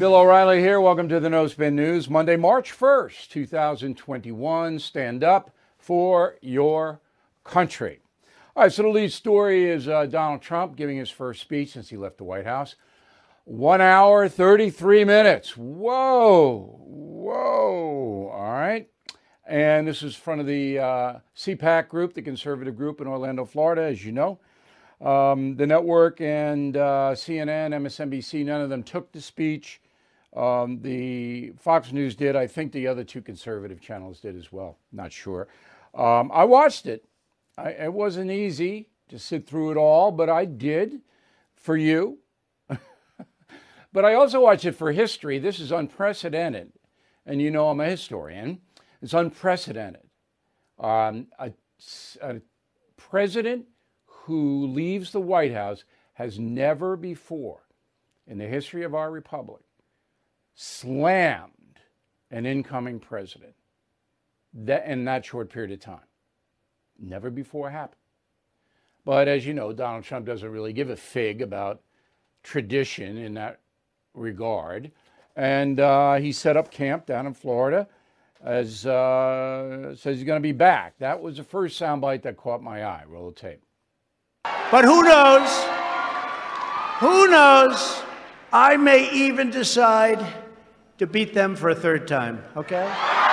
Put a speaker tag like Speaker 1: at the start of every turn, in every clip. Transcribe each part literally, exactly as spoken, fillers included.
Speaker 1: Bill O'Reilly here. Welcome to the No Spin News. Monday, March first, two thousand twenty-one. Stand up for your country. All right, so the lead story is uh, Donald Trump giving his first speech since he left the White House. One hour, thirty-three minutes. Whoa, whoa. All right. And this is in front of the uh, C PAC group, the conservative group in Orlando, Florida, as you know. Um, the network and uh, C N N, M S N B C, none of them took the speech. Um, the Fox News did. I think the other two conservative channels did as well. Not sure. Um, I watched it. I, it wasn't easy to sit through it all, but I did for you. But I also watched it for history. This is unprecedented. And you know I'm a historian. It's unprecedented. Um, a, a president who leaves the White House has never before in the history of our republic slammed an incoming president that, in that short period of time. Never before happened. But as you know, Donald Trump doesn't really give a fig about tradition in that regard. And uh, he set up camp down in Florida, as uh, says he's going to be back. That was the first soundbite that caught my eye. Roll the tape.
Speaker 2: But who knows? Who knows? I may even decide to beat them for a third time, okay?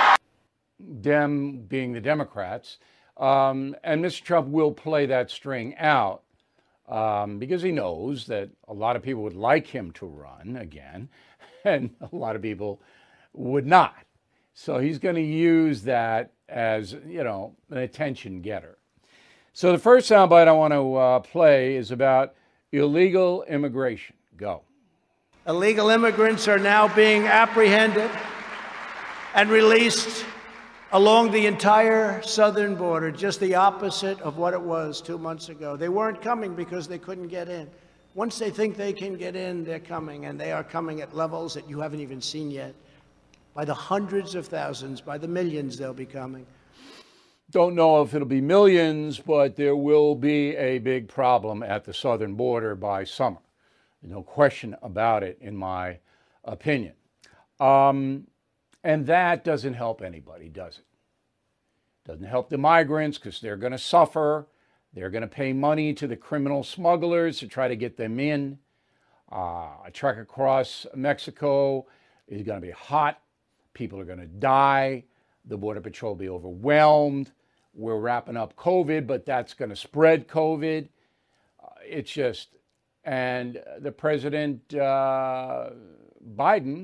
Speaker 1: Dem being the Democrats. Um, and Mister Trump will play that string out um, because he knows that a lot of people would like him to run again, and a lot of people would not. So he's going to use that as, you know, an attention getter. So the first soundbite I want to uh, play is about illegal immigration. Go.
Speaker 2: Illegal immigrants are now being apprehended and released along the entire southern border, just the opposite of what it was two months ago. They weren't coming because they couldn't get in. Once they think they can get in, they're coming, and they are coming at levels that you haven't even seen yet. By the hundreds of thousands, by the millions they'll be coming.
Speaker 1: Don't know if it'll be millions, but there will be a big problem at the southern border by summer. No question about it, in my opinion. Um, and that doesn't help anybody, does it? Doesn't help the migrants because they're going to suffer. They're going to pay money to the criminal smugglers to try to get them in. Uh, a trek across Mexico is going to be hot. People are going to die. The Border Patrol will be overwhelmed. We're wrapping up COVID, but that's going to spread COVID. Uh, it's just, and the President, uh, Biden,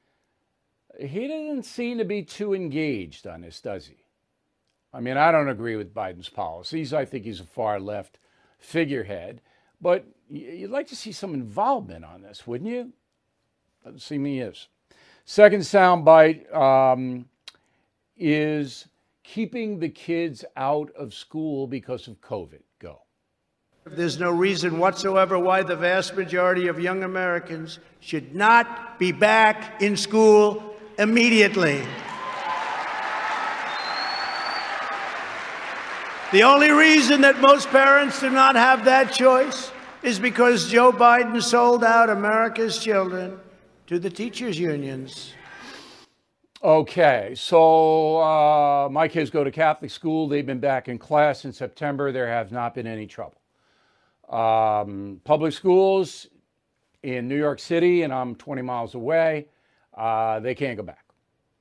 Speaker 1: he doesn't seem to be too engaged on this, does he? I mean, I don't agree with Biden's policies. I think he's a far left figurehead, but you'd like to see some involvement on this, wouldn't you? Doesn't seem he is. Second soundbite um, is keeping the kids out of school because of COVID. Go.
Speaker 2: There's no reason whatsoever why the vast majority of young Americans should not be back in school immediately. The only reason that most parents do not have that choice is because Joe Biden sold out America's children to the teachers' unions.
Speaker 1: Okay, so uh, my kids go to Catholic school. They've been back in class in September. There has not been any trouble. Um, public schools in New York City, and I'm twenty miles away, uh, they can't go back.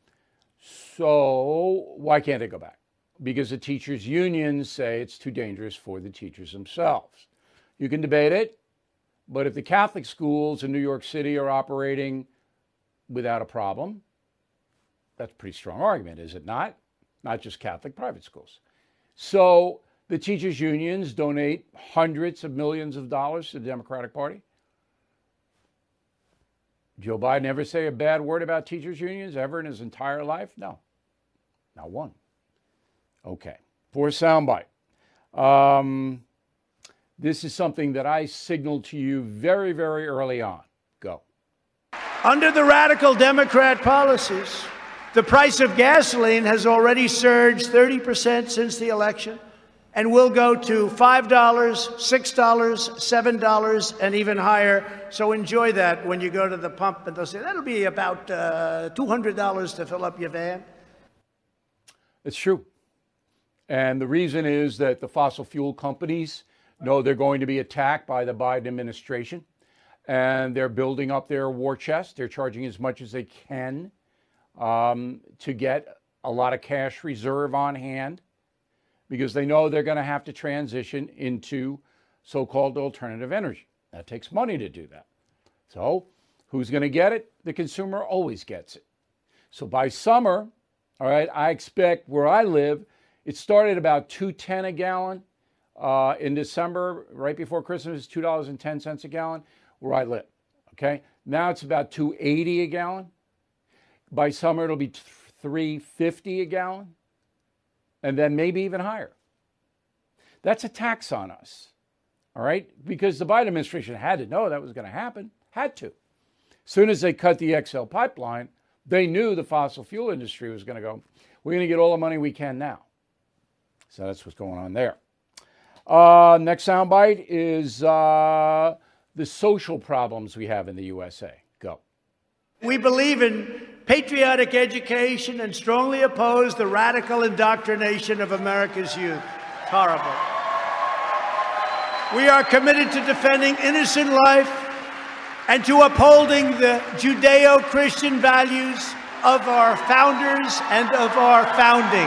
Speaker 1: So why can't they go back? Because the teachers' unions say it's too dangerous for the teachers themselves. You can debate it, but if the Catholic schools in New York City are operating without a problem, that's a pretty strong argument, is it not? Not just Catholic private schools. So the teachers' unions donate hundreds of millions of dollars to the Democratic Party. Joe Biden ever say a bad word about teachers' unions ever in his entire life? No, not one. Okay, for a soundbite. Um, this is something that I signaled to you very, very early on. Go.
Speaker 2: Under the radical Democrat policies, the price of gasoline has already surged thirty percent since the election. and will go to five dollars, six dollars, seven dollars, and even higher. So enjoy that when you go to the pump, and they'll say, that'll be about uh, two hundred dollars to fill up your van.
Speaker 1: It's true. And the reason is that the fossil fuel companies know they're going to be attacked by the Biden administration, and they're building up their war chest. They're charging as much as they can um, to get a lot of cash reserve on hand, because they know they're going to have to transition into so-called alternative energy. That takes money to do that. So who's going to get it? The consumer always gets it. So by summer, all right, I expect where I live, it started about two ten a gallon. Uh, in December, right before Christmas, two dollars and ten cents a gallon where I live, okay? Now it's about two eighty a gallon. By summer, it'll be three fifty a gallon, and then maybe even higher. That's a tax on us, all right? Because the Biden administration had to know that was going to happen, had to. As soon as they cut the X L pipeline, they knew the fossil fuel industry was going to go, we're going to get all the money we can now. So that's what's going on there. Uh, next soundbite is uh, the social problems we have in the U S A. Go.
Speaker 2: We believe in patriotic education and strongly oppose the radical indoctrination of America's youth. It's horrible. We are committed to defending innocent life and to upholding the Judeo-Christian values of our founders and of our founding.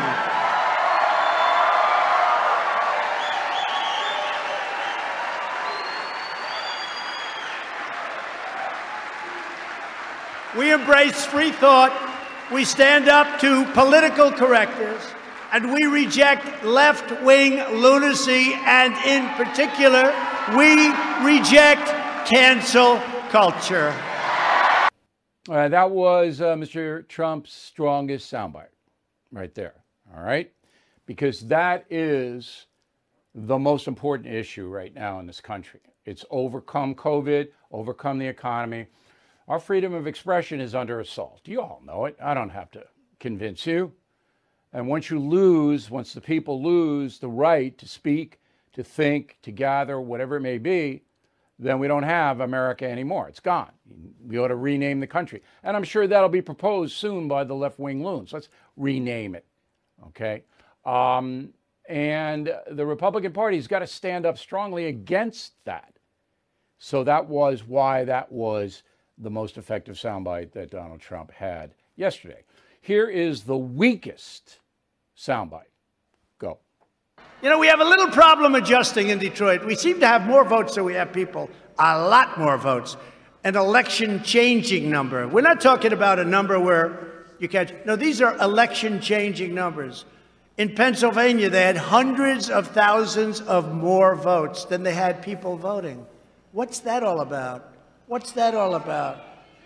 Speaker 2: We embrace free thought, we stand up to political correctors, and we reject left-wing lunacy, and in particular, we reject cancel culture.
Speaker 1: Uh, that was uh, Mister Trump's strongest soundbite right there, all right? Because that is the most important issue right now in this country. It's overcome COVID, overcome the economy. Our freedom of expression is under assault. You all know it. I don't have to convince you. And once you lose, once the people lose the right to speak, to think, to gather, whatever it may be, then we don't have America anymore. It's gone. We ought to rename the country. And I'm sure that'll be proposed soon by the left-wing loons. Let's rename it, okay? Um, and the Republican Party's got to stand up strongly against that. So that was why that was the most effective soundbite that Donald Trump had yesterday. Here is the weakest soundbite. Go.
Speaker 2: You know, we have a little problem adjusting in Detroit. We seem to have more votes than we have people, a lot more votes. An election-changing number. We're not talking about a number where you catch. No, these are election-changing numbers. In Pennsylvania, they had hundreds of thousands of more votes than they had people voting. What's that all about? What's that all about?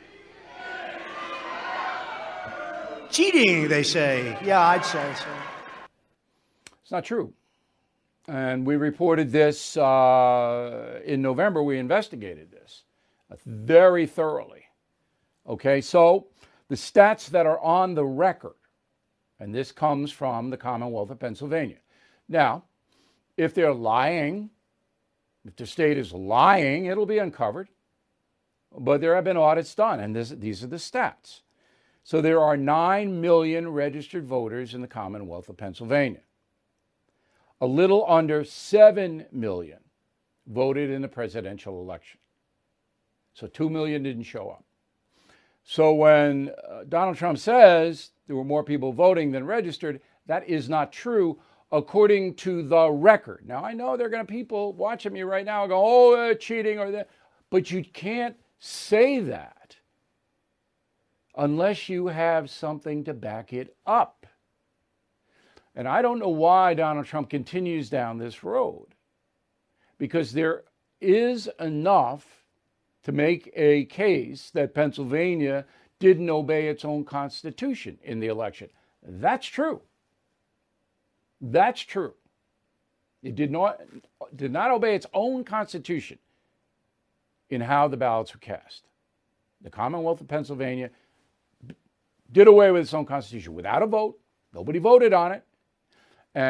Speaker 2: Cheating, they say. Yeah, I'd say so.
Speaker 1: It's not true. And we reported this uh, in November. We investigated this very thoroughly. Okay, so the stats that are on the record, and this comes from the Commonwealth of Pennsylvania. Now, if they're lying, if the state is lying, it'll be uncovered. But there have been audits done, and this, these are the stats. So there are nine million registered voters in the Commonwealth of Pennsylvania. A little under seven million voted in the presidential election. So two million didn't show up. So when uh, Donald Trump says there were more people voting than registered, that is not true according to the record. Now, I know there are going to be people watching me right now go, oh, they're cheating or that, but you can't say that unless you have something to back it up. And I don't know why Donald Trump continues down this road, because there is enough to make a case that Pennsylvania didn't obey its own constitution in the election. That's true. That's true. It did not, did not obey its own constitution in how the ballots were cast. The Commonwealth of Pennsylvania did away with its own constitution without a vote. Nobody voted on it. And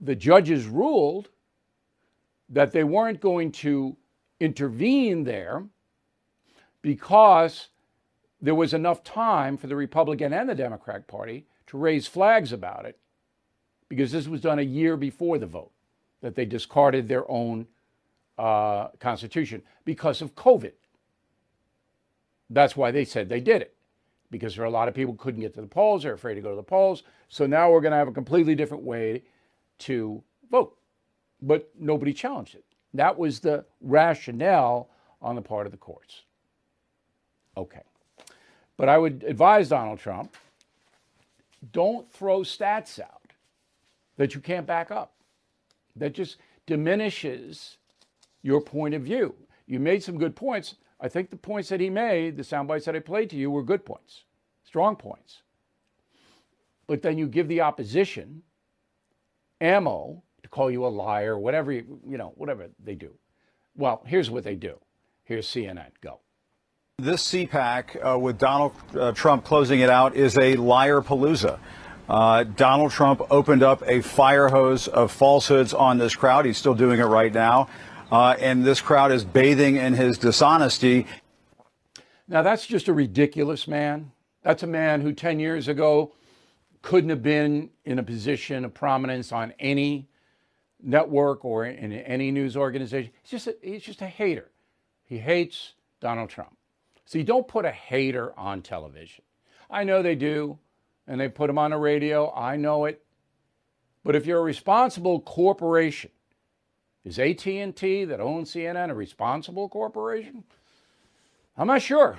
Speaker 1: the judges ruled that they weren't going to intervene there because there was enough time for the Republican and the Democratic Party to raise flags about it, because this was done a year before the vote, that they discarded their own uh, constitution because of COVID. That's why they said they did it, because there are a lot of people who couldn't get to the polls. They're afraid to go to the polls. So now we're going to have a completely different way to vote. But nobody challenged it. That was the rationale on the part of the courts. Okay. But I would advise Donald Trump, don't throw stats out that you can't back up. That just diminishes your point of view. You made some good points. I think the points that he made, the sound bites that I played to you, were good points, strong points. But then you give the opposition ammo to call you a liar, whatever, you, you know, whatever they do. Well, here's what they do. Here's C N N. Go.
Speaker 3: This C PAC, uh, with Donald uh, Trump closing it out, is a liar-palooza. Uh, Donald Trump opened up a fire hose of falsehoods on this crowd. He's still doing it right now. Uh, and this crowd is bathing in his dishonesty.
Speaker 1: Now, that's just a ridiculous man. That's a man who ten years ago couldn't have been in a position of prominence on any network or in any news organization. He's just a, he's just a hater. He hates Donald Trump. So you don't put a hater on television. I know they do, and they put him on the radio. I know it. But if you're a responsible corporation, is A T and T that owns C N N a responsible corporation? I'm not sure.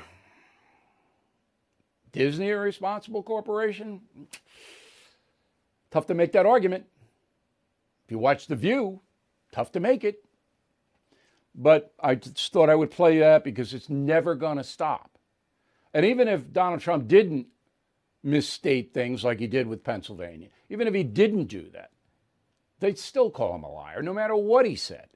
Speaker 1: Disney a responsible corporation? Tough to make that argument. If you watch The View, tough to make it. But I just thought I would play that because it's never going to stop. And even if Donald Trump didn't misstate things like he did with Pennsylvania, even if he didn't do that, they'd still call him a liar, no matter what he said.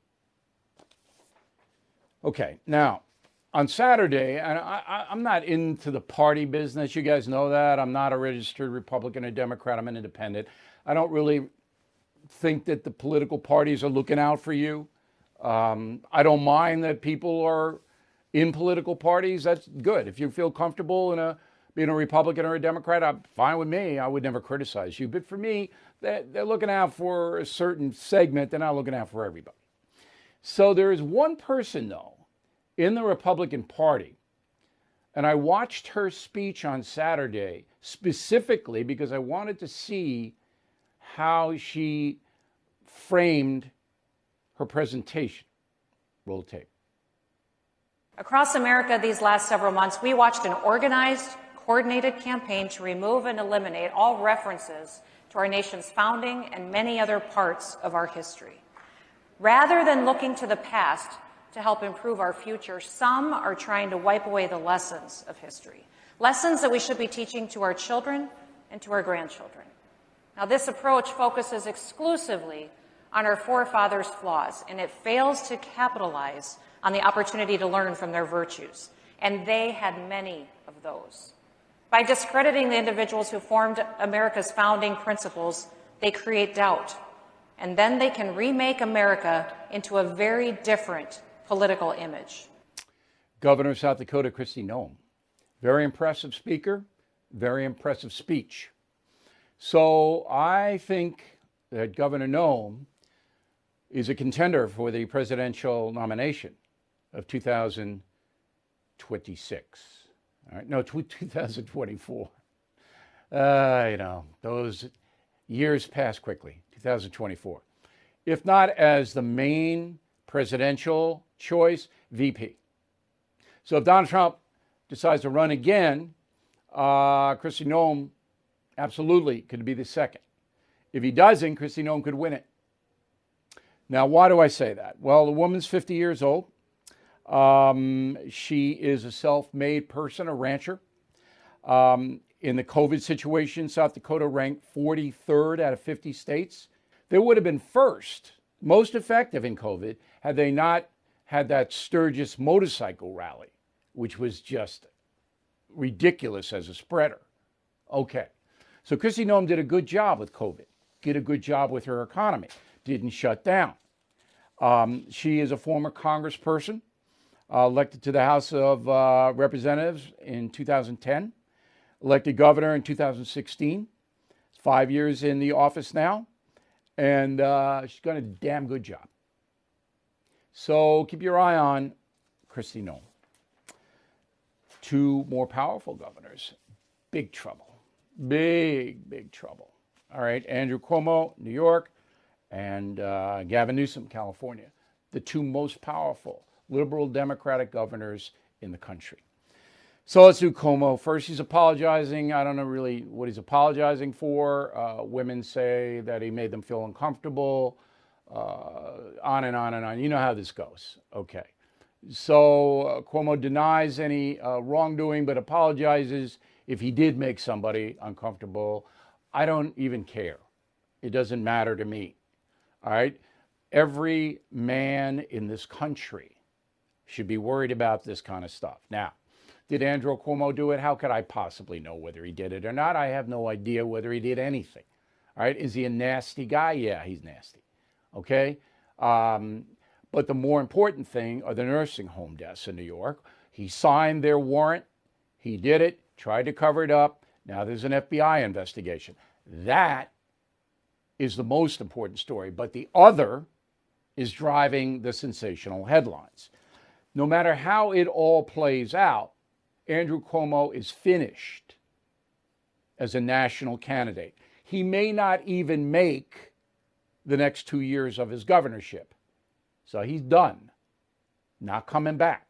Speaker 1: Okay, now, on Saturday, and I, I, I'm not into the party business. You guys know that. I'm not a registered Republican or Democrat. I'm an independent. I don't really think that the political parties are looking out for you. Um, I don't mind that people are in political parties. That's good. If you feel comfortable in a being a Republican or a Democrat, I'm fine with me. I would never criticize you. But for me, they're, they're looking out for a certain segment. They're not looking out for everybody. So there is one person, though, in the Republican Party, and I watched her speech on Saturday specifically because I wanted to see how she framed her presentation. Roll tape.
Speaker 4: Across America these last several months, we watched an organized, coordinated campaign to remove and eliminate all references to our nation's founding and many other parts of our history. Rather than looking to the past to help improve our future, some are trying to wipe away the lessons of history, lessons that we should be teaching to our children and to our grandchildren. Now, this approach focuses exclusively on our forefathers' flaws, and it fails to capitalize on the opportunity to learn from their virtues, and they had many of those. By discrediting the individuals who formed America's founding principles, they create doubt, and then they can remake America into a very different political image.
Speaker 1: Governor of South Dakota, Kristi Noem. Very impressive speaker, very impressive speech. So I think that Governor Noem is a contender for the presidential nomination of two thousand twenty-six. All right, no, two thousand twenty-four. Uh, you know, those years pass quickly, two thousand twenty-four. If not as the main presidential choice, V P. So if Donald Trump decides to run again, uh, Kristi Noem absolutely could be the second. If he doesn't, Kristi Noem could win it. Now, why do I say that? Well, the woman's fifty years old. Um, she is a self-made person, a rancher. Um, in the COVID situation, South Dakota ranked forty-third out of fifty states. They would have been first, most effective in COVID, had they not had that Sturgis motorcycle rally, which was just ridiculous as a spreader. Okay, so Kristi Noem did a good job with COVID. did a good job with her economy, didn't shut down. Um, she is a former congressperson, uh, elected to the House of uh, Representatives in two thousand ten, elected governor in two thousand sixteen, five years in the office now, and uh, she's done a damn good job. So keep your eye on Kristi Noem. Two more powerful governors, big trouble, big, big trouble. All right, Andrew Cuomo, New York, and uh, Gavin Newsom, California, the two most powerful liberal Democratic governors in the country. So let's do Cuomo. First, he's apologizing. I don't know really what he's apologizing for. Uh, women say that he made them feel uncomfortable, uh, on and on and on. You know how this goes. Okay. So uh, Cuomo denies any uh, wrongdoing, but apologizes if he did make somebody uncomfortable. I don't even care. It doesn't matter to me. All right. Every man in this country should be worried about this kind of stuff. Now, did Andrew Cuomo do it? How could I possibly know whether he did it or not? I have no idea whether he did anything. All right. Is he a nasty guy? Yeah, he's nasty. Okay. Um, but the more important thing are the nursing home deaths in New York. He signed their warrant. He did it, tried to cover it up. Now there's an F B I investigation. That is the most important story. But the other is driving the sensational headlines. No matter how it all plays out, Andrew Cuomo is finished as a national candidate. He may not even make the next two years of his governorship. So he's done, not coming back.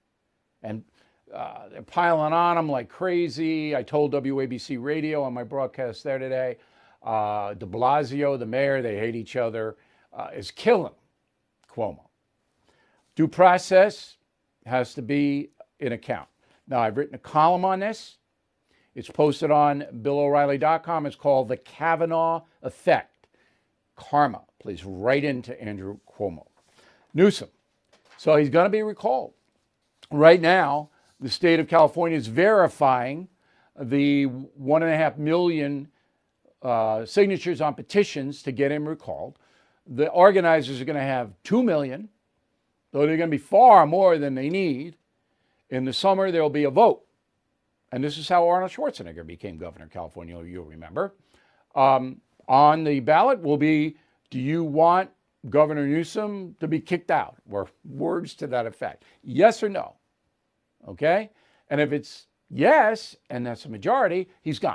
Speaker 1: And uh, they're piling on him like crazy. I told W A B C Radio on my broadcast there today, uh, de Blasio, the mayor, they hate each other, uh, is killing Cuomo. Due process has to be in account. Now, I've written a column on this. It's posted on Bill O'Reilly dot com. It's called The Kavanaugh Effect. Karma plays right into Andrew Cuomo. Newsom. So he's going to be recalled. Right now, the state of California is verifying the one and a half million uh, signatures on petitions to get him recalled. The organizers are going to have two million, though they're going to be far more than they need. In the summer, there will be a vote. And this is how Arnold Schwarzenegger became governor of California, you'll remember. Um, on the ballot will be, do you want Governor Newsom to be kicked out, or words to that effect? Yes or no? Okay? And if it's yes, and that's a majority, he's gone.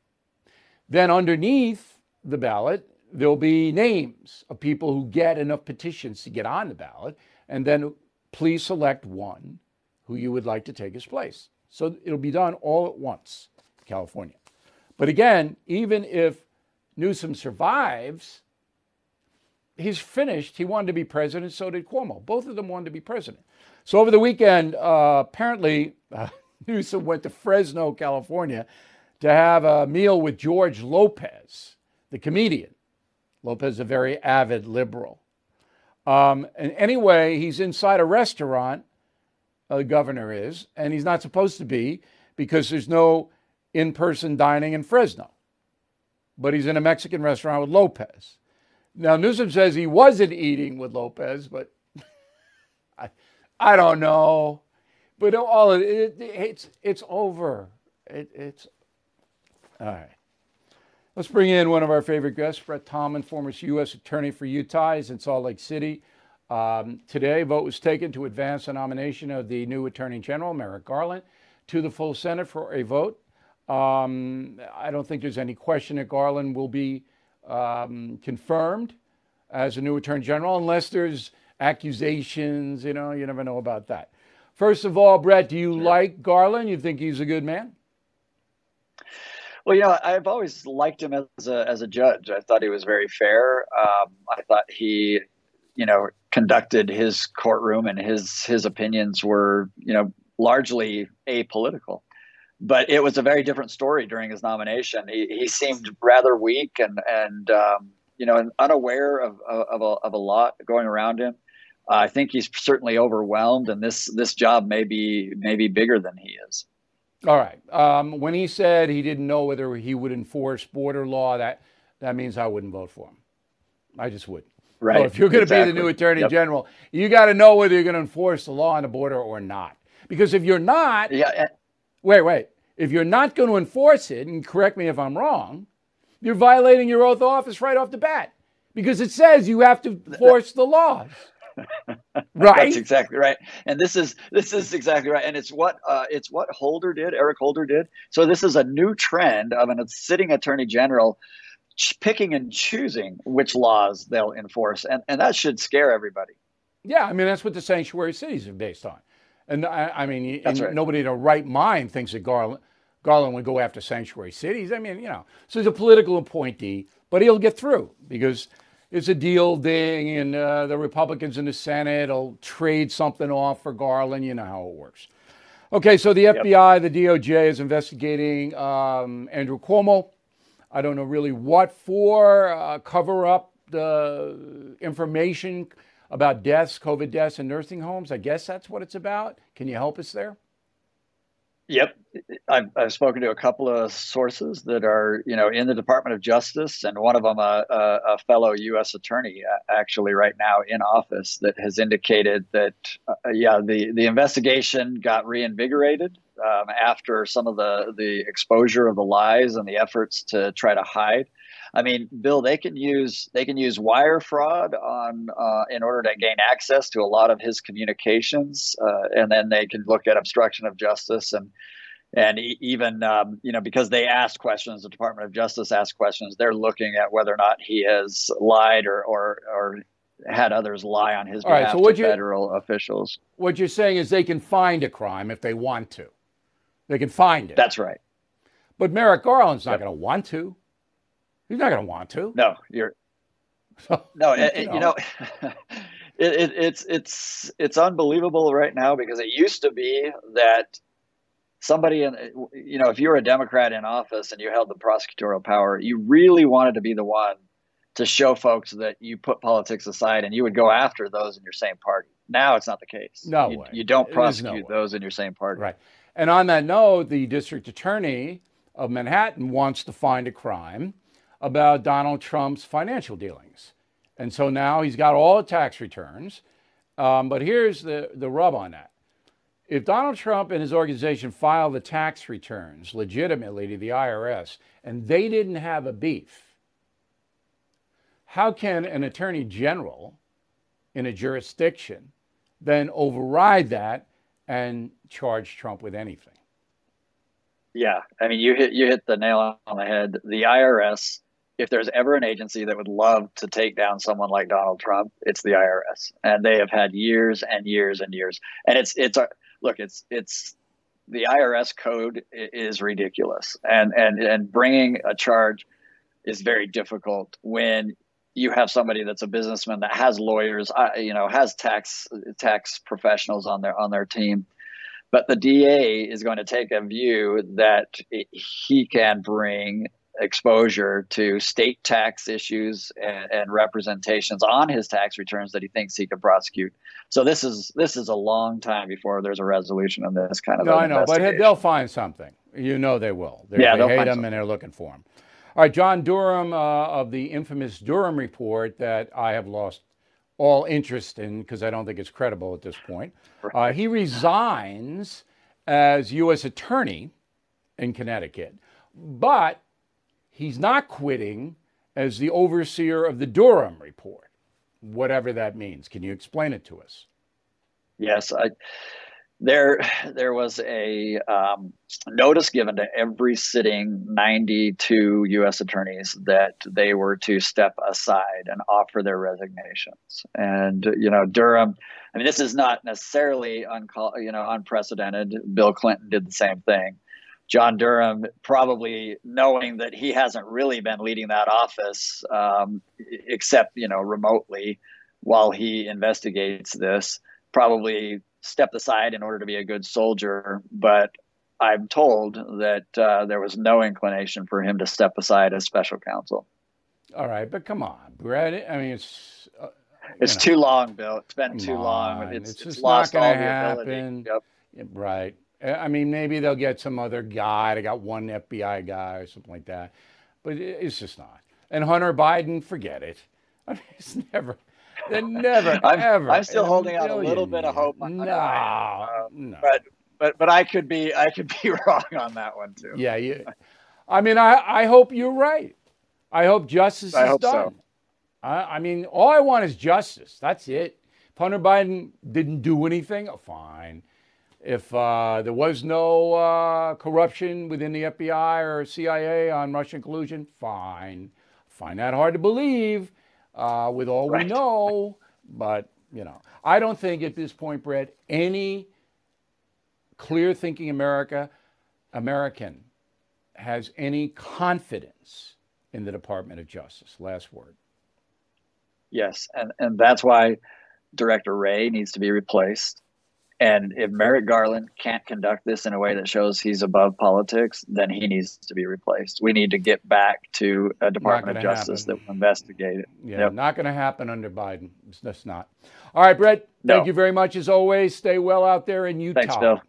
Speaker 1: Then underneath the ballot, there'll be names of people who get enough petitions to get on the ballot, and then please select one who you would like to take his place. So it'll be done all at once, California. But again, even if Newsom survives, he's finished. He wanted to be president, so did Cuomo. Both of them wanted to be president. So over the weekend, uh, apparently, uh, Newsom went to Fresno, California, to have a meal with George Lopez, the comedian. Lopez is a very avid liberal. Um, and anyway, he's inside a restaurant, uh, the governor is, and he's not supposed to be because there's no in-person dining in Fresno. But he's in a Mexican restaurant with Lopez. Now, Newsom says he wasn't eating with Lopez, but I, I don't know. But all it, it, it's it's over. It, it's all right. Let's bring in one of our favorite guests, Brett Tallman, former U S attorney for Utah. He's in Salt Lake City. Um, today, a vote was taken to advance the nomination of the new Attorney General, Merrick Garland, to the full Senate for a vote. Um, I don't think there's any question that Garland will be Um, confirmed as a new Attorney General, unless there's accusations, you know, you never know about that. First of all, Brett, do you like Garland? You think he's a good man?
Speaker 5: Well, you know, I've always liked him as a as a judge. I thought he was very fair. Um, I thought he, you know, conducted his courtroom and his his opinions were, you know, largely apolitical. But it was a very different story during his nomination. He he seemed rather weak and and um, you know, unaware of of a, of a lot going around him. Uh, I think he's certainly overwhelmed, and this this job may be maybe bigger than he is.
Speaker 1: All right. Um, when he said he didn't know whether he would enforce border law, that that means I wouldn't vote for him. I just wouldn't.
Speaker 5: Right.
Speaker 1: So if you're going to
Speaker 5: exactly.
Speaker 1: be the new Attorney
Speaker 5: yep.
Speaker 1: General, you got to know whether you're going to enforce the law on the border or not. Because if you're not,
Speaker 5: Yeah. And,
Speaker 1: wait, wait. If you're not going to enforce it, and correct me if I'm wrong, you're violating your oath of office right off the bat. Because it says you have to enforce the laws. Right?
Speaker 5: That's exactly right. And this is this is exactly right. And it's what uh, it's what Holder did, Eric Holder did. So this is a new trend of a sitting Attorney General ch- picking and choosing which laws they'll enforce. And, and that should scare everybody.
Speaker 1: Yeah, I mean, that's what the sanctuary cities are based on. And I, I mean,
Speaker 5: That's
Speaker 1: and
Speaker 5: right.
Speaker 1: nobody in a right mind thinks that Garland, Garland would go after sanctuary cities. I mean, you know, so he's a political appointee, but he'll get through because it's a deal thing, and uh, the Republicans in the Senate will trade something off for Garland. You know how it works. Okay, so the F B I, yep. the D O J is investigating um, Andrew Cuomo. I don't know really what for, uh, cover up the information about deaths, COVID deaths in nursing homes. I guess that's what it's about. Can you help us there?
Speaker 5: Yep. I've, I've spoken to a couple of sources that are, you know, in the Department of Justice, and one of them a, a, a fellow U S attorney actually right now in office that has indicated that, uh, yeah, the, the investigation got reinvigorated um, after some of the, the exposure of the lies and the efforts to try to hide. I mean, Bill, they can use they can use wire fraud on uh, in order to gain access to a lot of his communications, uh, and then they can look at obstruction of justice and and even um, you know, because they asked questions, the Department of Justice asked questions. They're looking at whether or not he has lied or or, or had others lie on his
Speaker 1: All right,
Speaker 5: behalf
Speaker 1: so what
Speaker 5: to
Speaker 1: you,
Speaker 5: federal officials.
Speaker 1: What you're saying is they can find a crime if they want to. They can find it.
Speaker 5: That's right.
Speaker 1: But Merrick Garland's not
Speaker 5: Yep.
Speaker 1: going to want to. He's not going to want to.
Speaker 5: No, you're no, it, it, you know, it, it, it's it's it's unbelievable right now, because it used to be that somebody in, you know, if you were a Democrat in office and you held the prosecutorial power, you really wanted to be the one to show folks that you put politics aside and you would go after those in your same party. Now it's not the case.
Speaker 1: No
Speaker 5: you,
Speaker 1: way.
Speaker 5: You don't
Speaker 1: There's no
Speaker 5: prosecute
Speaker 1: way.
Speaker 5: those in your same party.
Speaker 1: Right. And on that note, the district attorney of Manhattan wants to find a crime about Donald Trump's financial dealings. And so now he's got all the tax returns. Um, but here's the, the rub on that. If Donald Trump and his organization filed the tax returns legitimately to the I R S and they didn't have a beef, how can an attorney general in a jurisdiction then override that and charge Trump with anything?
Speaker 5: Yeah, I mean, you hit you hit the nail on the head. The I R S, if there's ever an agency that would love to take down someone like Donald Trump, it's the I R S, and they have had years and years and years. And it's it's a look, it's it's the I R S code is ridiculous, and and and bringing a charge is very difficult when you have somebody that's a businessman that has lawyers, you know, has tax tax professionals on their on their team. But the D A is going to take a view that he can bring exposure to state tax issues and, and representations on his tax returns that he thinks he could prosecute. So this is this is a long time before there's a resolution on this kind of.
Speaker 1: No, I know, but they'll find something. You know they will. They're,
Speaker 5: yeah,
Speaker 1: they
Speaker 5: they'll
Speaker 1: hate
Speaker 5: find
Speaker 1: him
Speaker 5: something.
Speaker 1: And they're looking for him. All right, John Durham uh, of the infamous Durham Report that I have lost all interest in because I don't think it's credible at this point. Uh, he resigns as U S attorney in Connecticut, but he's not quitting as the overseer of the Durham Report, whatever that means. Can you explain it to us?
Speaker 5: Yes, I, there there was a um, notice given to every sitting ninety-two U S attorneys that they were to step aside and offer their resignations. And, you know, Durham, I mean, this is not necessarily uncall, you know, unprecedented. Bill Clinton did the same thing. John Durham, probably knowing that he hasn't really been leading that office, um, except, you know, remotely while he investigates this, probably stepped aside in order to be a good soldier. But I'm told that uh, there was no inclination for him to step aside as special counsel.
Speaker 1: All right, but come on, Brad. I mean, it's uh,
Speaker 5: it's
Speaker 1: know.
Speaker 5: too long, Bill. It's been
Speaker 1: Come
Speaker 5: too
Speaker 1: on.
Speaker 5: long. It's,
Speaker 1: It's
Speaker 5: it's
Speaker 1: just
Speaker 5: lost
Speaker 1: not
Speaker 5: all
Speaker 1: gonna
Speaker 5: the
Speaker 1: happen.
Speaker 5: ability. Yep.
Speaker 1: Right. I mean, maybe they'll get some other guy. They got one F B I guy or something like that. But it's just not. And Hunter Biden, forget it. I mean, it's never, they're never,
Speaker 5: I'm,
Speaker 1: ever.
Speaker 5: I'm still
Speaker 1: in a
Speaker 5: holding out a
Speaker 1: million
Speaker 5: little bit of
Speaker 1: years.
Speaker 5: hope. on
Speaker 1: No,
Speaker 5: Hunter Biden, uh,
Speaker 1: no.
Speaker 5: But but but I could be I could be wrong on that one too.
Speaker 1: Yeah, you, I mean, I, I hope you're right. I hope justice
Speaker 5: I
Speaker 1: is
Speaker 5: hope
Speaker 1: done.
Speaker 5: so.
Speaker 1: I, I mean, all I want is justice. That's it. If Hunter Biden didn't do anything, oh, fine. If uh, there was no uh, corruption within the F B I or C I A on Russian collusion, fine. Find that hard to believe uh, with all
Speaker 5: Right.
Speaker 1: we know. But, you know, I don't think at this point, Brett, any clear-thinking America, American has any confidence in the Department of Justice. Last word.
Speaker 5: Yes, and and that's why Director Wray needs to be replaced. And if Merrick Garland can't conduct this in a way that shows he's above politics, then he needs to be replaced. We need to get back to a Department of
Speaker 1: gonna
Speaker 5: Justice
Speaker 1: happen.
Speaker 5: that will investigate it.
Speaker 1: Yeah,
Speaker 5: Yep.
Speaker 1: not going to happen under Biden. It's just not. All right, Brett, thank
Speaker 5: No.
Speaker 1: you very much as always. Stay well out there in Utah.
Speaker 5: Thanks, Bill.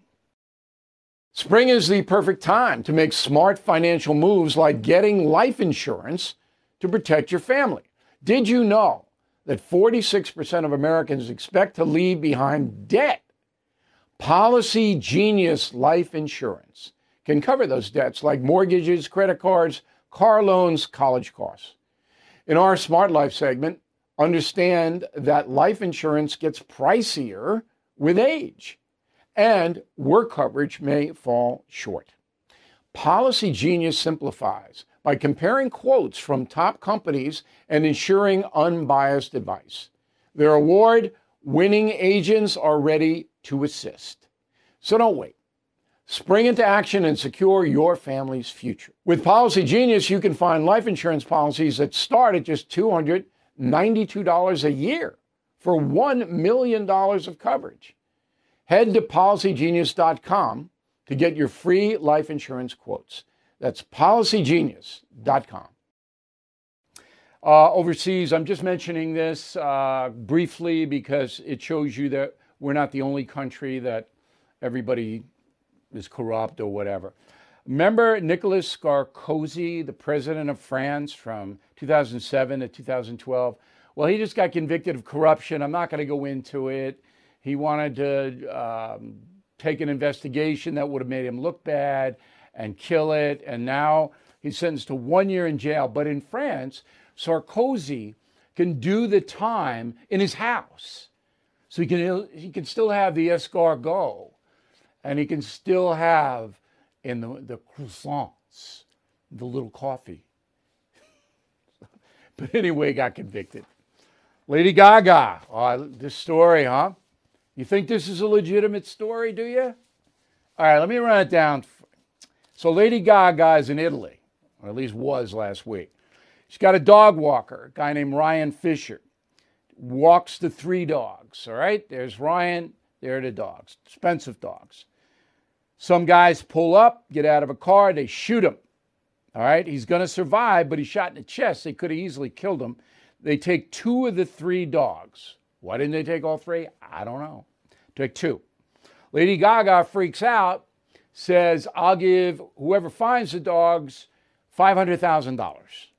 Speaker 1: Spring is the perfect time to make smart financial moves like getting life insurance to protect your family. Did you know that forty-six percent of Americans expect to leave behind debt? Policy Genius Life Insurance can cover those debts like mortgages, credit cards, car loans, college costs. In our Smart Life segment, understand that life insurance gets pricier with age, and work coverage may fall short. Policy Genius simplifies by comparing quotes from top companies and ensuring unbiased advice. Their award-winning agents are ready to assist. So don't wait. Spring into action and secure your family's future. With Policy Genius, you can find life insurance policies that start at just two hundred ninety-two dollars a year for one million dollars of coverage. Head to policy genius dot com to get your free life insurance quotes. That's policy genius dot com. Uh, overseas, I'm just mentioning this uh, briefly because it shows you that we're not the only country that everybody is corrupt or whatever. Remember Nicolas Sarkozy, the president of France from two thousand seven to two thousand twelve? Well, he just got convicted of corruption. I'm not going to go into it. He wanted to um, take an investigation that would have made him look bad and kill it. And now he's sentenced to one year in jail. But in France, Sarkozy can do the time in his house. So he can, he can still have the escargot, and he can still have in the, the croissants, the little coffee. But anyway, he got convicted. Lady Gaga, oh, this story, huh? You think this is a legitimate story, do you? All right, let me run it down. So Lady Gaga is in Italy, or at least was last week. She's got a dog walker, a guy named Ryan Fisher. Walks the three dogs, all right? There's Ryan, there are the dogs, expensive dogs. Some guys pull up, get out of a car, they shoot him, all right? He's going to survive, but he's shot in the chest. They could have easily killed him. They take two of the three dogs. Why didn't they take all three? I don't know. Take two. Lady Gaga freaks out, says, I'll give whoever finds the dogs five hundred thousand dollars.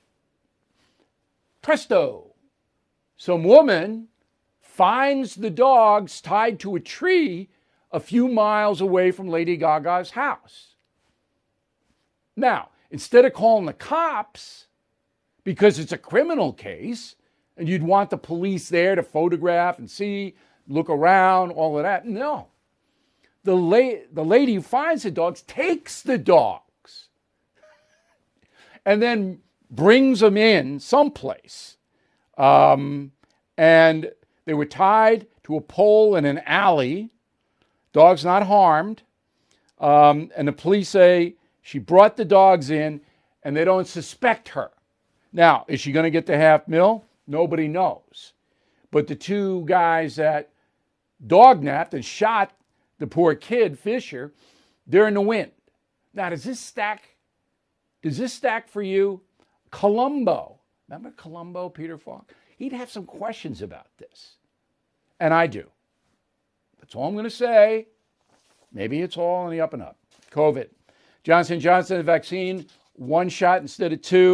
Speaker 1: Presto. Some woman finds the dogs tied to a tree a few miles away from Lady Gaga's house. Now, instead of calling the cops, because it's a criminal case, and you'd want the police there to photograph and see, look around, all of that, no. The, la- the lady who finds the dogs takes the dogs and then brings them in someplace. Um, and they were tied to a pole in an alley. Dogs not harmed. Um, and the police say she brought the dogs in and they don't suspect her. Now, is she going to get the half mil? Nobody knows. But the two guys that dog-napped and shot the poor kid, Fisher, they're in the wind. Now, does this stack? Does this stack for you? Columbo. Remember Columbo, Peter Falk? He'd have some questions about this. And I do. That's all I'm going to say. Maybe it's all on the up and up. COVID. Johnson and Johnson vaccine, one shot instead of two.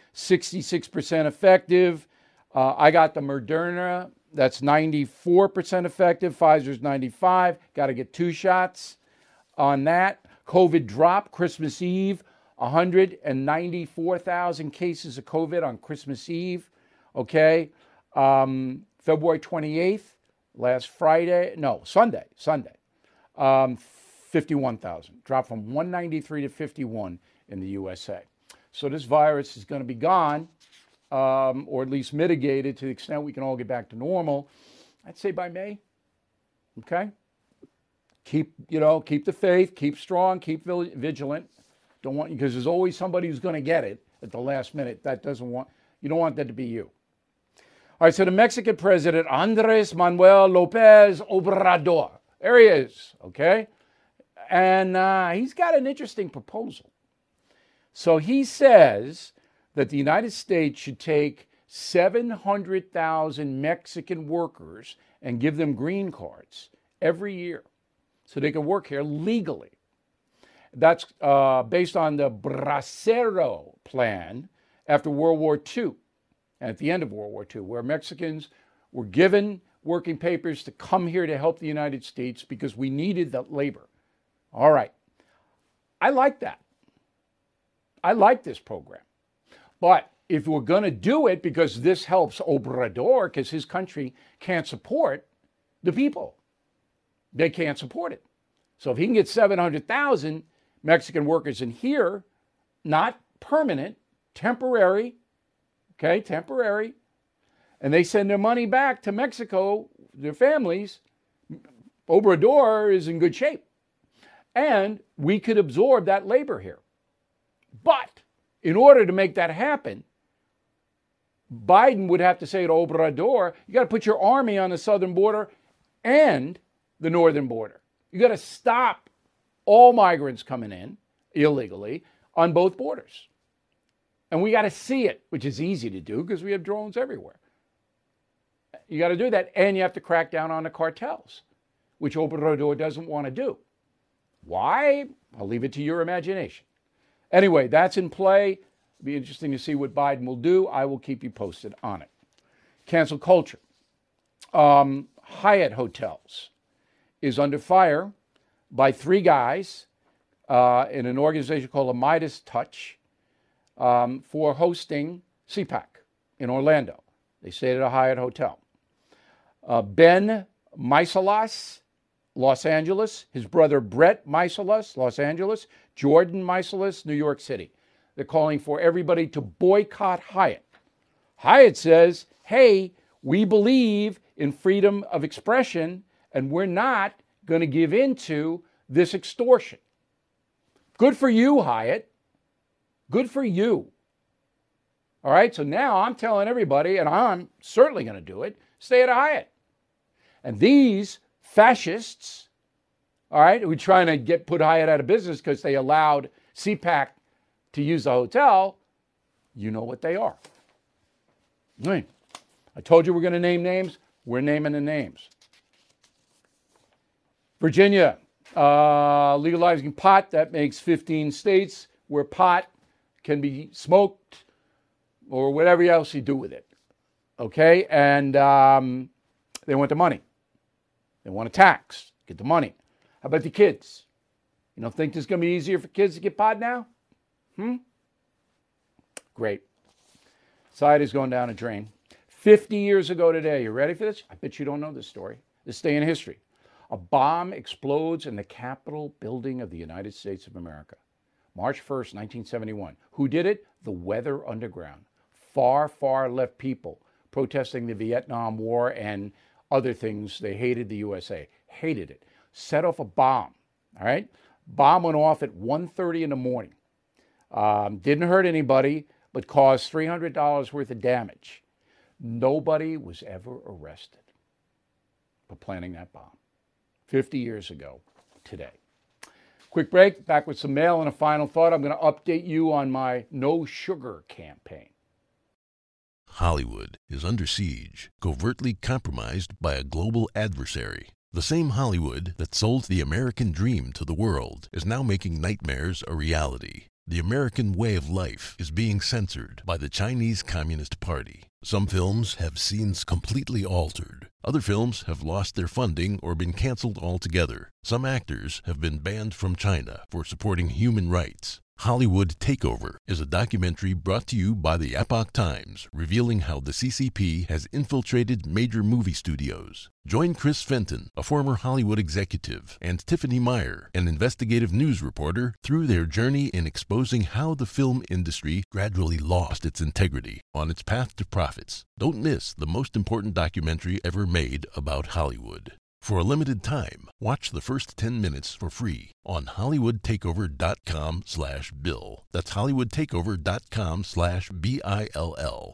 Speaker 1: sixty-six percent effective. Uh, I got the Moderna. That's ninety-four percent effective. Pfizer's ninety-five. Got to get two shots on that. COVID drop Christmas Eve. one hundred ninety-four thousand cases of COVID on Christmas Eve. Okay. Um, February twenty-eighth, last Friday. No, Sunday. Sunday. Um, fifty-one thousand. Dropped from one ninety-three to fifty-one in the U S A. So this virus is going to be gone. Um, or at least mitigated to the extent we can all get back to normal, I'd say by May. Okay? Keep, you know, keep the faith, keep strong, keep vigilant. Don't want, because there's always somebody who's going to get it at the last minute. That doesn't want, you don't want that to be you. All right, so the Mexican president, Andres Manuel Lopez Obrador. There he is, okay? And uh, he's got an interesting proposal. So he says that the United States should take seven hundred thousand Mexican workers and give them green cards every year so they can work here legally. That's uh, based on the Bracero plan after World War Two, and at the end of World War Two, where Mexicans were given working papers to come here to help the United States because we needed that labor. All right. I like that. I like this program. But if we're going to do it because this helps Obrador, because his country can't support the people, they can't support it. So if he can get seven hundred thousand Mexican workers in here, not permanent, temporary, okay, temporary, and they send their money back to Mexico, their families, Obrador is in good shape. And we could absorb that labor here. But in order to make that happen, Biden would have to say to Obrador, you got to put your army on the southern border and the northern border. You got to stop all migrants coming in illegally on both borders. And we got to see it, which is easy to do because we have drones everywhere. You got to do that, and you have to crack down on the cartels, which Obrador doesn't want to do. Why? I'll leave it to your imagination. Anyway, that's in play. It'll be interesting to see what Biden will do. I will keep you posted on it. Cancel culture. Um, Hyatt Hotels is under fire by three guys uh, in an organization called the Midas Touch um, for hosting CPAC in Orlando. They stayed at a Hyatt Hotel. Uh, Ben Meiselas, Los Angeles. His brother Brett Meiselas, Los Angeles. Jordan Meiselas, New York City. They're calling for everybody to boycott Hyatt. Hyatt says, hey, we believe in freedom of expression, and we're not going to give in to this extortion. Good for you, Hyatt. Good for you. All right, so now I'm telling everybody, and I'm certainly going to do it, stay at a Hyatt. And these fascists, all right, who are trying to get put Hyatt out of business because they allowed CPAC to use the hotel, you know what they are. I told you we're going to name names. We're naming the names. Virginia, uh, legalizing pot. That makes fifteen states where pot can be smoked or whatever else you do with it. Okay? And um, they want the money. They want a tax. Get the money. How about the kids? You don't think it's going to be easier for kids to get pot now? Hmm? Great. Society is going down a drain. fifty years ago today, you ready for this? I bet you don't know this story. This day in history. A bomb explodes in the Capitol building of the United States of America. March first, nineteen seventy-one. Who did it? The Weather Underground. Far, far left people protesting the Vietnam War and other things. They hated the U S A. Hated it. Set off a bomb. All right? Bomb went off at one thirty in the morning. Um, didn't hurt anybody, but caused three hundred dollars worth of damage. Nobody was ever arrested for planting that bomb. fifty years ago today. Quick break, back with some mail and a final thought. I'm going to update you on my No Sugar campaign.
Speaker 6: Hollywood is under siege, covertly compromised by a global adversary. The same Hollywood that sold the American dream to the world is now making nightmares a reality. The American way of life is being censored by the Chinese Communist Party. Some films have scenes completely altered. Other films have lost their funding or been canceled altogether. Some actors have been banned from China for supporting human rights. Hollywood Takeover is a documentary brought to you by the Epoch Times, revealing how the C C P has infiltrated major movie studios. Join Chris Fenton, a former Hollywood executive, and Tiffany Meyer, an investigative news reporter, through their journey in exposing how the film industry gradually lost its integrity on its path to profits. Don't miss the most important documentary ever made about Hollywood. For a limited time, watch the first ten minutes for free on hollywoodtakeover.com slash bill. That's hollywoodtakeover.com slash B I L L.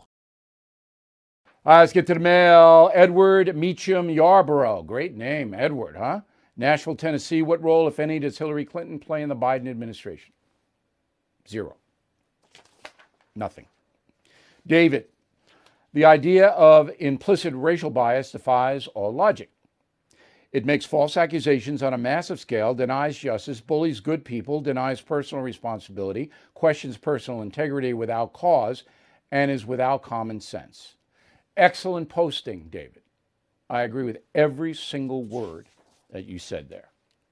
Speaker 1: All right, let's get to the mail. Edward Meacham Yarborough. Great name, Edward, huh? Nashville, Tennessee. What role, if any, does Hillary Clinton play in the Biden administration? Zero. Nothing. David. The idea of implicit racial bias defies all logic. It makes false accusations on a massive scale, denies justice, bullies good people, denies personal responsibility, questions personal integrity without cause, and is without common sense. Excellent posting, David. I agree with every single word that you said there.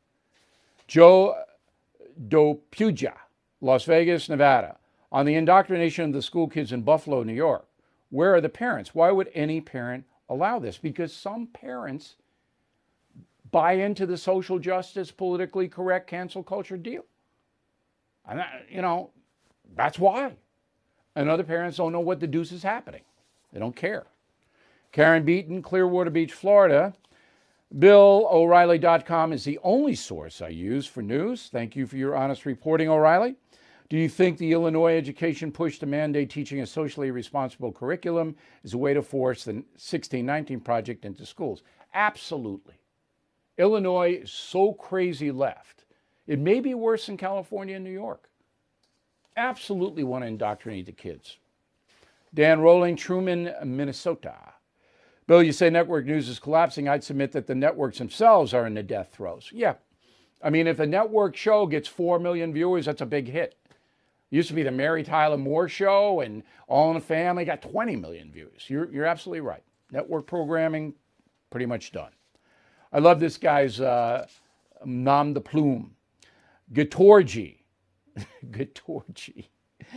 Speaker 1: Joe Dopuja, Las Vegas, Nevada. On the indoctrination of the school kids in Buffalo, New York. Where are the parents? Why would any parent allow this? Because some parents buy into the social justice, politically correct, cancel culture deal. And, that, you know, that's why. And other parents don't know what the deuce is happening. They don't care. Karen Beaton, Clearwater Beach, Florida. Bill O'Reilly dot com is the only source I use for news. Thank you for your honest reporting, O'Reilly. Do you think the Illinois education push to mandate teaching a socially responsible curriculum is a way to force the sixteen nineteen project into schools? Absolutely. Illinois is so crazy left. It may be worse in California and New York. Absolutely want to indoctrinate the kids. Dan Rowling, Truman, Minnesota. Bill, you say network news is collapsing. I'd submit that the networks themselves are in the death throes. Yeah. I mean, if a network show gets four million viewers, that's a big hit. It used to be the Mary Tyler Moore Show and All in the Family got twenty million views. You're, you're absolutely right. Network programming, pretty much done. I love this guy's uh, nom de plume. Gatorgi. Gatorgi.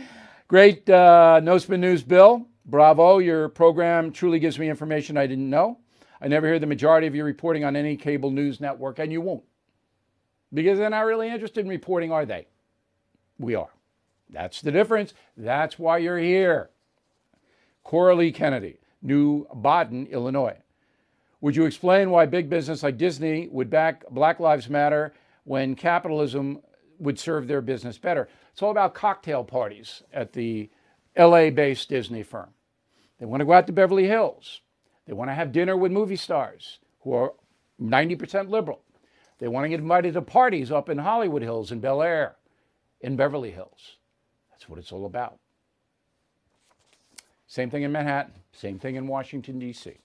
Speaker 1: Great uh, No Spin News, Bill. Bravo. Your program truly gives me information I didn't know. I never hear the majority of you reporting on any cable news network, and you won't. Because they're not really interested in reporting, are they? We are. That's the difference. That's why you're here. Coralie Kennedy, New Baden, Illinois. Would you explain why big business like Disney would back Black Lives Matter when capitalism would serve their business better? It's all about cocktail parties at the L A-based Disney firm. They want to go out to Beverly Hills. They want to have dinner with movie stars who are ninety percent liberal. They want to get invited to parties up in Hollywood Hills, in Bel Air, in Beverly Hills. That's what it's all about. Same thing in Manhattan. Same thing in Washington, D C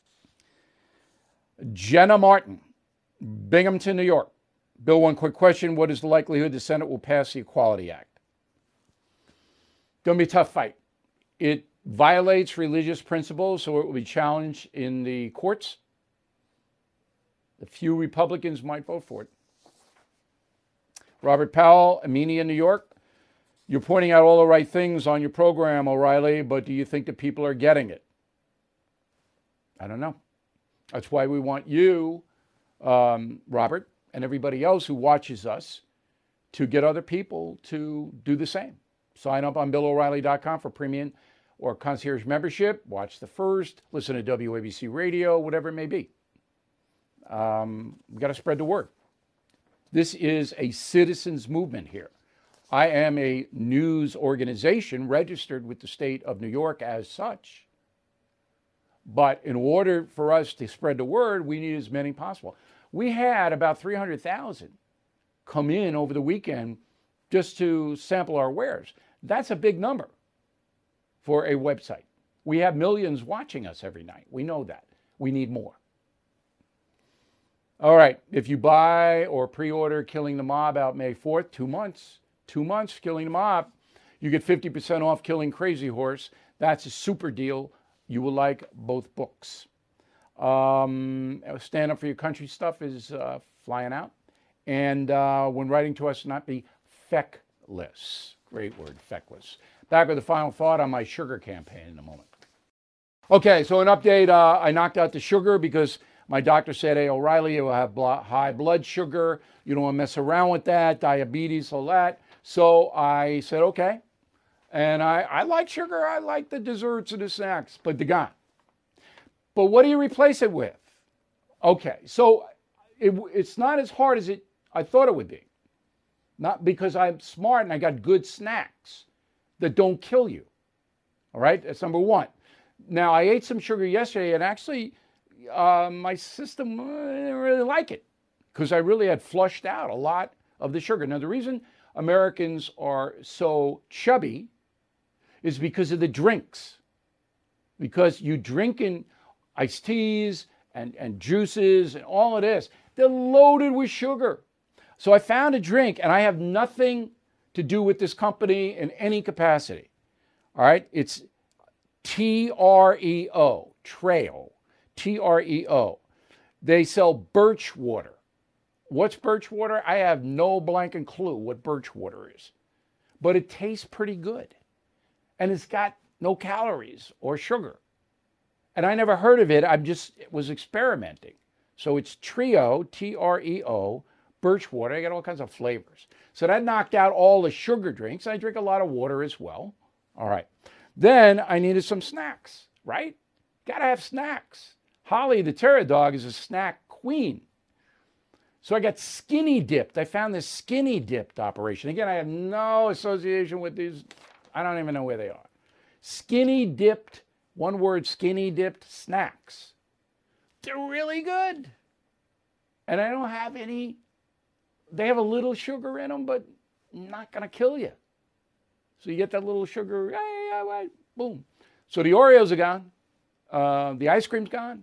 Speaker 1: Jenna Martin, Binghamton, New York. Bill, one quick question. What is the likelihood the Senate will pass the Equality Act? Going to be a tough fight. It violates religious principles, so it will be challenged in the courts. A few Republicans might vote for it. Robert Powell, Amenia, New York. You're pointing out all the right things on your program, O'Reilly, but do you think that people are getting it? I don't know. That's why we want you, um, Robert, and everybody else who watches us to get other people to do the same. Sign up on Bill O'Reilly dot com for premium or concierge membership. Watch the first, listen to W A B C Radio, whatever it may be. Um, we've got to spread the word. This is a citizens movement here. I am a news organization registered with the state of New York as such. But in order for us to spread the word, we need as many possible. We had about three hundred thousand come in over the weekend just to sample our wares. That's a big number for a website. We have millions watching us every night. We know that. We need more. All right. If you buy or pre-order Killing the Mob out May fourth, two months, two months, Killing Them Up, you get fifty percent off Killing Crazy Horse. That's a super deal. You will like both books. Um, Stand Up for Your Country stuff is uh, flying out. And uh, when writing to us, not be feckless. Great word, feckless. Back with the final thought on my sugar campaign in a moment. Okay, so an update. Uh, I knocked out the sugar because my doctor said, hey, O'Reilly, you will have blo- high blood sugar. You don't want to mess around with that, diabetes, all that. So I said, okay. And I, I like sugar. I like the desserts and the snacks, but they're gone. But what do you replace it with? Okay, so it, it's not as hard as it I thought it would be. Not because I'm smart and I got good snacks that don't kill you. All right, that's number one. Now, I ate some sugar yesterday, and actually, uh, my system uh, didn't really like it because I really had flushed out a lot of the sugar. Now, the reason Americans are so chubby is because of the drinks. Because you drink in iced teas and, and juices and all of this, they're loaded with sugar. So I found a drink, and I have nothing to do with this company in any capacity. All right, it's T R E O, Treo, T R E O. They sell birch water. What's birch water? I have no blanking clue what birch water is, but it tastes pretty good. And it's got no calories or sugar. And I never heard of it. I just was experimenting. So it's Trio, T R E O, birch water. I got all kinds of flavors. So that knocked out all the sugar drinks. I drink a lot of water as well. All right. Then I needed some snacks, right? Got to have snacks. Holly, the terror dog, is a snack queen. So I got skinny dipped. I found this skinny dipped operation. Again, I have no association with these. I don't even know where they are. Skinny dipped, one word, skinny dipped snacks. They're really good. And I don't have any, they have a little sugar in them, but not going to kill you. So you get that little sugar, hey, hey, hey, boom. So the Oreos are gone. Uh, the ice cream's gone.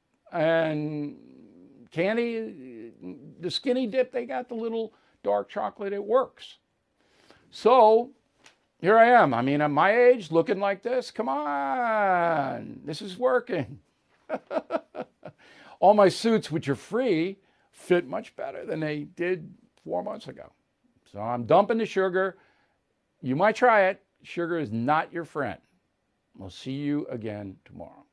Speaker 1: And candy, the skinny dip, they got the little dark chocolate. It works. So here I am. I mean, at my age, looking like this. Come on. This is working. All my suits, which are free, fit much better than they did four months ago. So I'm dumping the sugar. You might try it. Sugar is not your friend. We'll see you again tomorrow.